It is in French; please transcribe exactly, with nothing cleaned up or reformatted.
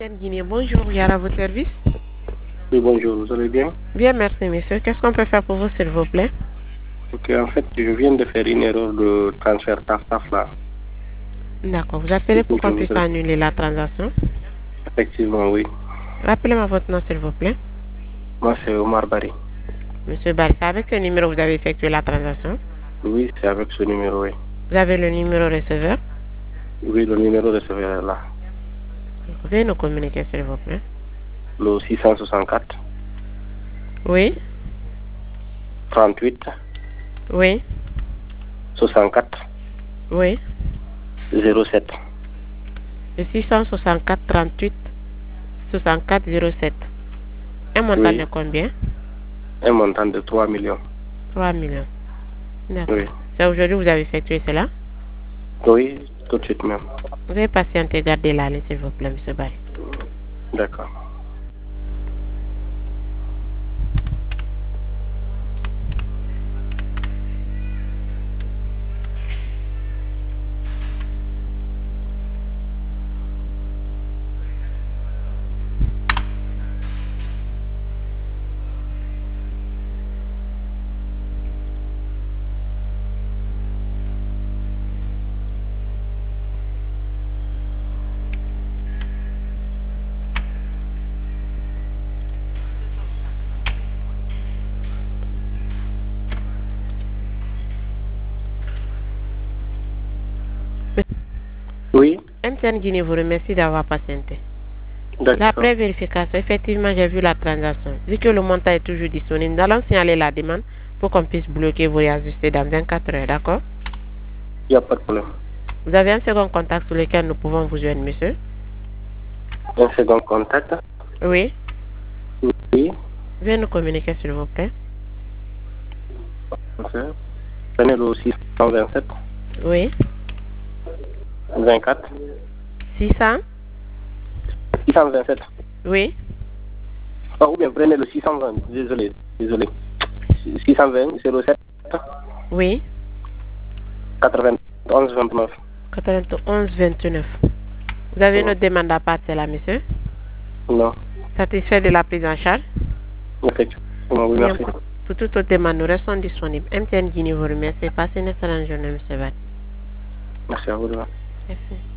Guinée, bonjour, Yara, à votre service. Oui, bonjour, vous allez bien? Bien, merci, monsieur. Qu'est-ce qu'on peut faire pour vous, s'il vous plaît? Ok, en fait, je viens de faire une erreur de transfert TAF-TAF là. D'accord, vous appelez pour qu'on puisse annuler la transaction? Effectivement, oui. Rappelez-moi votre nom, s'il vous plaît. Moi, c'est Omar Bari. Monsieur Bari, c'est avec ce numéro que vous avez effectué la transaction? Oui, c'est avec ce numéro, oui. Vous avez le numéro receveur? Oui, le numéro receveur est là. Vous pouvez nous communiquer, s'il vous plaît? Le six cent soixante-quatre. Oui. trente-huit. Oui. soixante-quatre. Oui. zéro sept. Le six cent soixante-quatre trente-huit soixante-quatre zéro sept. Un montant Oui. de combien? Un montant de trois millions. trois millions. D'accord. Oui. C'est aujourd'hui que vous avez effectué cela? Oui, tout de suite même. Vous avez patienté, gardez la ligne, s'il vous plaît, monsieur Bari. D'accord. Oui. M T N Guinée vous remercie d'avoir patienté. D'accord. Après vérification, effectivement, j'ai vu la transaction. Vu que le montant est toujours disponible, nous allons signaler la demande pour qu'on puisse bloquer vos ajuster dans vingt-quatre heures, d'accord? Il n'y a pas de problème. Vous avez un second contact sur lequel nous pouvons vous joindre, monsieur? Un second contact? Oui. Oui. Veuillez nous communiquer, s'il vous plaît. Ok. Prenez le six cent vingt-sept. Oui. vingt-quatre. six cents? six cent vingt-sept. Oui. Ah, ou bien prenez le six cent vingt. Désolé, désolé. six cent vingt, zéro sept. Oui. quatre-vingt-onze vingt-neuf. quatre-vingt-onze vingt-neuf. Vous avez une Non. autre demande à partir là, monsieur? Non. Satisfait de la prise en charge? Effectivement, oui, merci. Bien, pour toute autre demande, nous restons disponibles. M T N Guinée vous remercie. Passez une excellente journée, monsieur Bari. Merci à vous. Merci.